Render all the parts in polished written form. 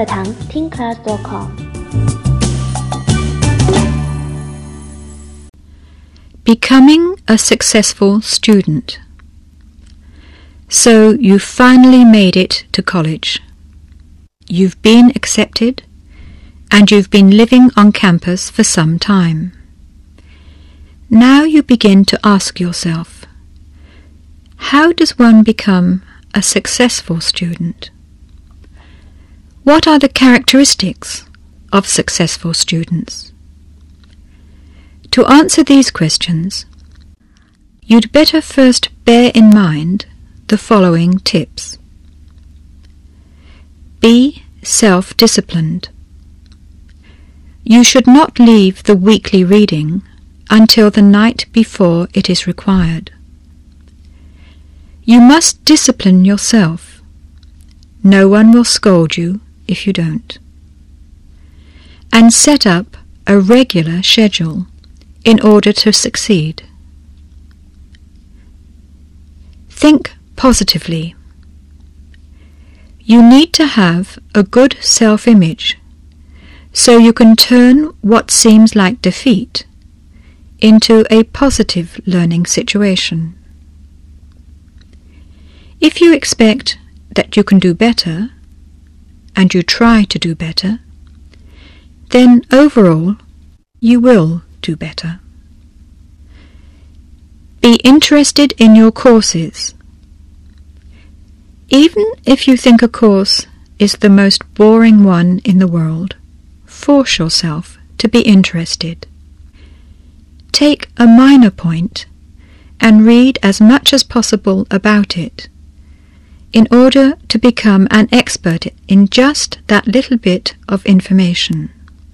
课堂 teamclass.com。 Becoming a successful student. So you've finally made it to college. You've been accepted, and you've been living on campus for some time. Now you begin to ask yourself, how does one become a successful student? What are the characteristics of successful students? To answer these questions, you'd better first bear in mind the following tips. Be self-disciplined. You should not leave the weekly reading until the night before it is required. You must discipline yourself. No one will scold you if you don't. And set up a regular schedule in order to succeed. Think positively. You need to have a good self-image so you can turn what seems like defeat into a positive learning situation. If you expect that you can do better, and you try to do better, then overall you will do better. Be interested in your courses. Even if you think a course is the most boring one in the world, force yourself to be interested. Take a minor point and read as much as possible about it in order to become an expert in just that little bit of information.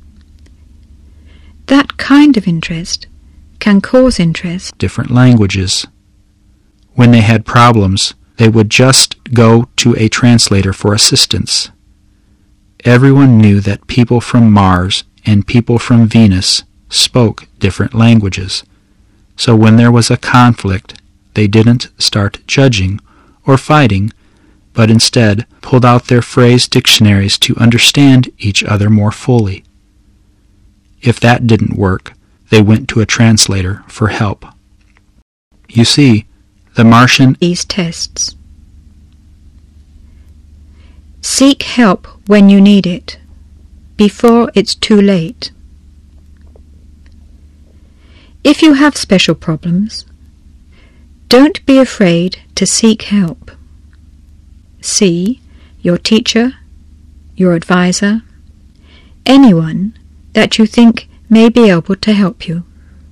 That kind of interest can cause interest. Different languages. When they had problems, they would just go to a translator for assistance. Everyone knew that people from Mars and people from Venus spoke different languages, so when there was a conflict, they didn't start judging or fighting, but instead pulled out their phrase dictionaries to understand each other more fully. If that didn't work, they went to a translator for help. You see, the Martian these tests. Seek help when you need it, before it's too late. If you have special problems, don't be afraid to seek help. See your teacher, your advisor, anyone that you think may be able to help you.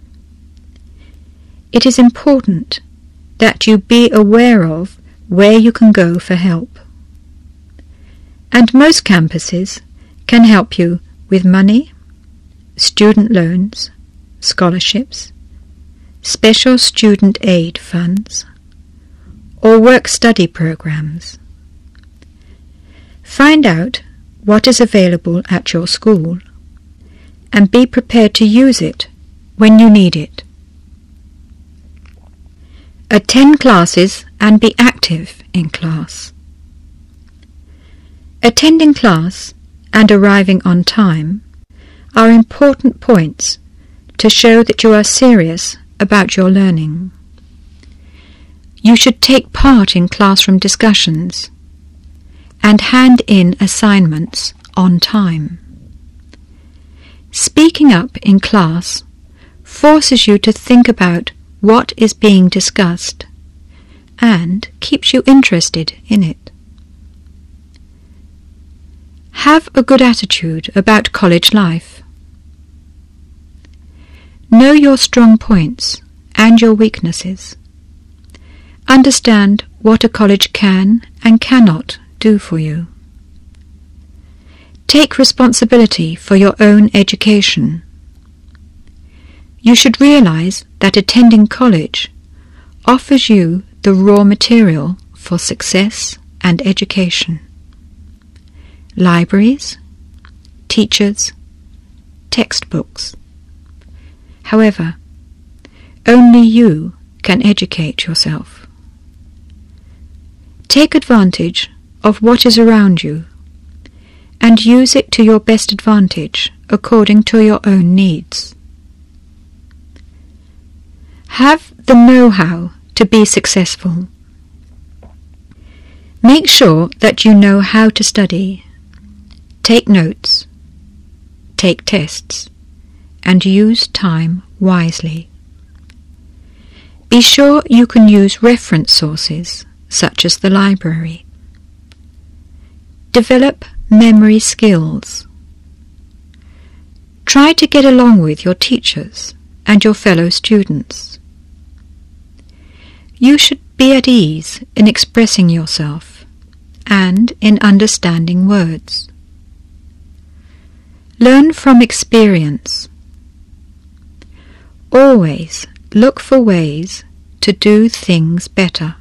It is important that you be aware of where you can go for help. And most campuses can help you with money, student loans, scholarships, special student aid funds, or work-study programs. Find out what is available at your school and be prepared to use it when you need it. Attend classes and be active in class. Attending class and arriving on time are important points to show that you are serious about your learning. You should take part in classroom discussions and hand in assignments on time. Speaking up in class forces you to think about what is being discussed and keeps you interested in it. Have a good attitude about college life. Know your strong points and your weaknesses. Understand what a college can and cannot do for you. Take responsibility for your own education. You should realize that attending college offers you the raw material for success and education. Libraries, teachers, textbooks. However, only you can educate yourself. Take advantage of what is around you and use it to your best advantage according to your own needs. Have the know-how to be successful. Make sure that you know how to study, take notes, take tests, and use time wisely. Be sure you can use reference sources, such as the library. Develop memory skills. Try to get along with your teachers and your fellow students. You should be at ease in expressing yourself and in understanding words. Learn from experience. Always look for ways to do things better.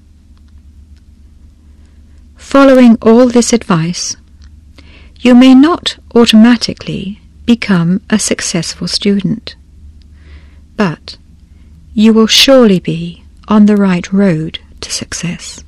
Following all this advice, you may not automatically become a successful student, but you will surely be on the right road to success.